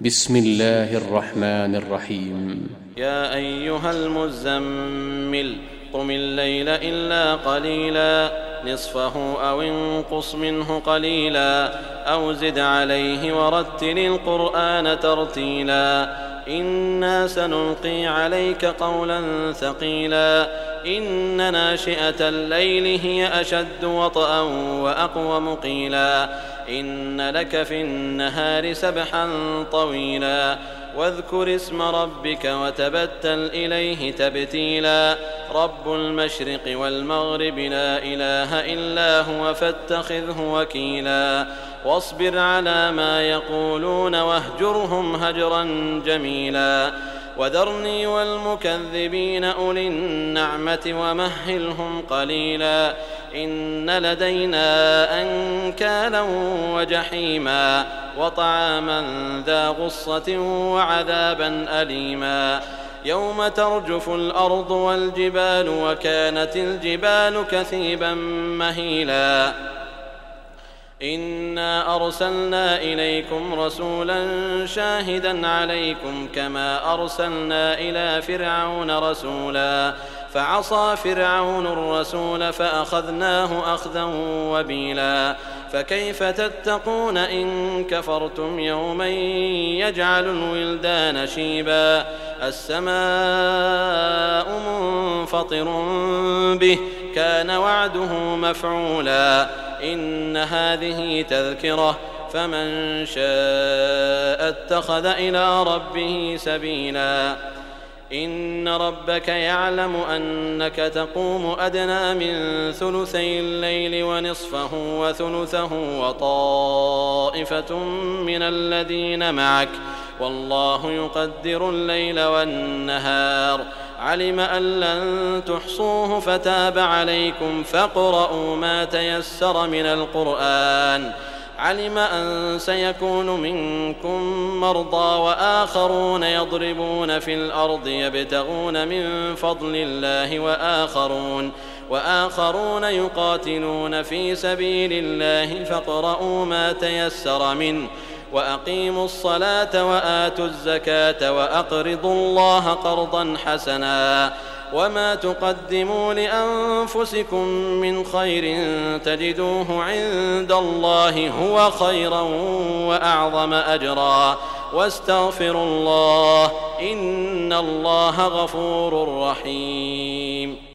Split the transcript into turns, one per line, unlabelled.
بسم الله الرحمن الرحيم.
يا أيها المزمل قم الليل إلا قليلا نصفه أو انقص منه قليلا أو زد عليه ورتل القرآن ترتيلا إنا سنلقي عليك قولا ثقيلا إن ناشئة الليل هي أشد وطئا وأقوم قيلا إن لك في النهار سبحا طويلا واذكر اسم ربك وتبتل إليه تبتيلا رب المشرق والمغرب لا إله إلا هو فاتخذه وكيلا واصبر على ما يقولون واهجرهم هجرا جميلا وذرني والمكذبين أولي النعمة ومهلهم قليلا إن لدينا أنكالا وجحيما وطعاما ذا غصة وعذابا أليما يوم ترجف الأرض والجبال وكانت الجبال كثيبا مهيلا إنا أرسلنا إليكم رسولا شاهدا عليكم كما أرسلنا إلى فرعون رسولا فعصى فرعون الرسول فأخذناه أخذا وبيلا فكيف تتقون إن كفرتم يوما يجعل الولدان شيبا السماء منفطر به كان وعده مفعولا إن هذه تذكرة فمن شاء اتخذ إلى ربه سبيلا إن ربك يعلم أنك تقوم أدنى من ثلثي الليل ونصفه وثلثه وطائفة من الذين معك والله يقدر الليل والنهار علم أن لن تحصوه فتاب عليكم فاقرؤوا ما تيسر من القرآن علم أن سيكون منكم مرضى وآخرون يضربون في الأرض يبتغون من فضل الله وآخرون يقاتلون في سبيل الله فاقرؤوا ما تيسر منه وأقيموا الصلاة وآتوا الزكاة وأقرضوا الله قرضا حسنا وما تقدموا لأنفسكم من خير تجدوه عند الله هو خيرا وأعظم أجرا واستغفروا الله إن الله غفور رحيم.